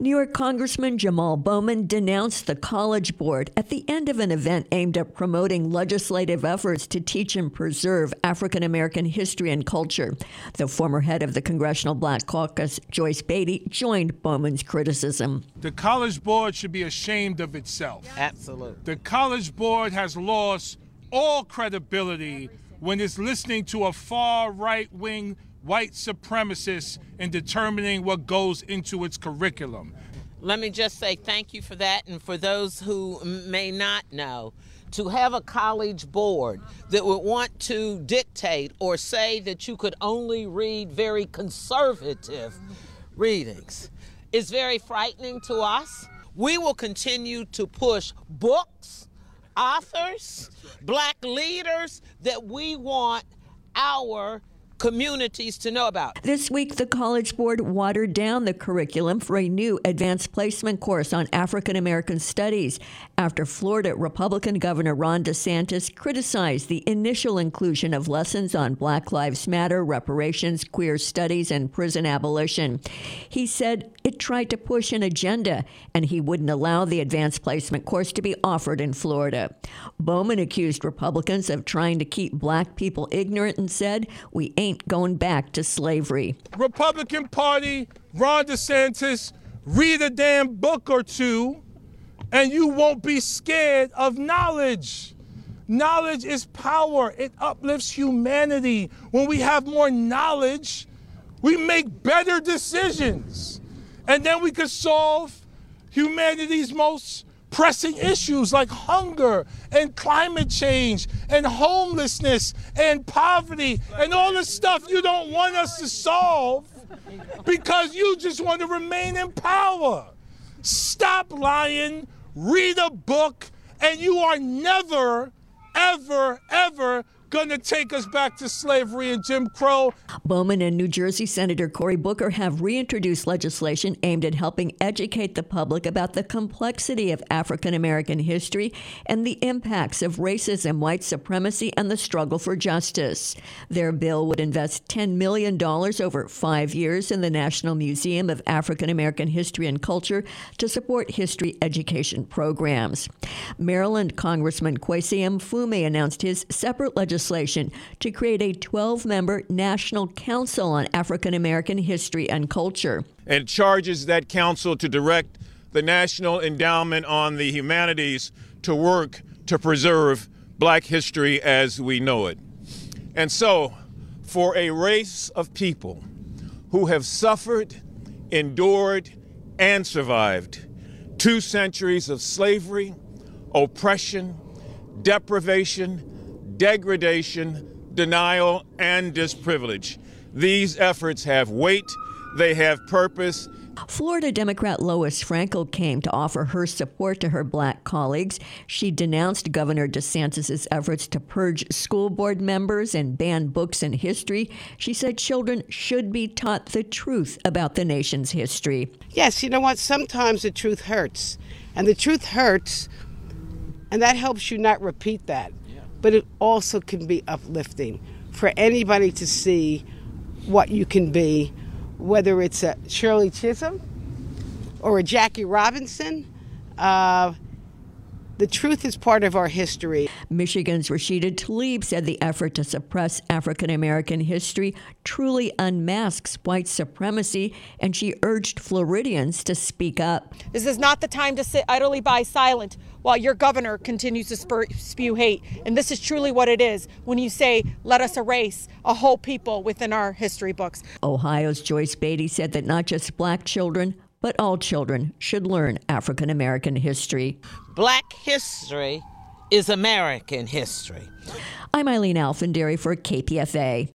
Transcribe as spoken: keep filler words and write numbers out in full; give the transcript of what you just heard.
New York Congressman Jamal Bowman denounced the College Board at the end of an event aimed at promoting legislative efforts to teach and preserve African American history and culture. The former head of the Congressional Black Caucus, Joyce Beatty, joined Bowman's criticism. The College Board should be ashamed of itself. Absolutely. The College Board has lost all credibility when it's listening to a far right-wing white supremacist in determining what goes into its curriculum. Let me just say thank you for that, and for those who may not know, to have a college board that would want to dictate or say that you could only read very conservative readings is very frightening to us. We will continue to push books, authors, black leaders that we want our communities to know about. This week, the College Board watered down the curriculum for a new advanced placement course on African American studies after Florida Republican Governor Ron DeSantis criticized the initial inclusion of lessons on Black Lives Matter, reparations, queer studies, and prison abolition. He said it tried to push an agenda, and he wouldn't allow the advanced placement course to be offered in Florida. Bowman accused Republicans of trying to keep black people ignorant and said, "We ain't going back to slavery." Republican Party, Ron DeSantis, read a damn book or two, and you won't be scared of knowledge. Knowledge is power. It uplifts humanity. When we have more knowledge, we make better decisions. And then we can solve humanity's most pressing issues like hunger and climate change and homelessness and poverty and all the stuff you don't want us to solve because you just want to remain in power. Stop lying, read a book, and you are never, ever, ever going to take us back to slavery and Jim Crow. Bowman and New Jersey Senator Cory Booker have reintroduced legislation aimed at helping educate the public about the complexity of African American history and the impacts of racism, white supremacy, and the struggle for justice. Their bill would invest ten million dollars over five years in the National Museum of African American History and Culture to support history education programs. Maryland Congressman Kwesi Mfume announced his separate legislation to create a twelve-member National Council on African American History and Culture. And charges that council to direct the National Endowment on the Humanities to work to preserve black history as we know it. And so, for a race of people who have suffered, endured, and survived two centuries of slavery, oppression, deprivation, degradation, denial, and disprivilege. These efforts have weight, they have purpose. Florida Democrat Lois Frankel came to offer her support to her black colleagues. She denounced Governor DeSantis' efforts to purge school board members and ban books and history. She said children should be taught the truth about the nation's history. Yes, you know what? Sometimes the truth hurts. And the truth hurts, and that helps you not repeat that. But it also can be uplifting for anybody to see what you can be, whether it's a Shirley Chisholm or a Jackie Robinson. Uh, the truth is part of our history. Michigan's Rashida Tlaib said the effort to suppress African American history truly unmasks white supremacy, and she urged Floridians to speak up. This is not the time to sit idly by silent while your governor continues to spur, spew hate. And this is truly what it is when you say, let us erase a whole people within our history books. Ohio's Joyce Beatty said that not just black children, but all children should learn African American history. Black history is American history. I'm Eileen Alfandary for K P F A.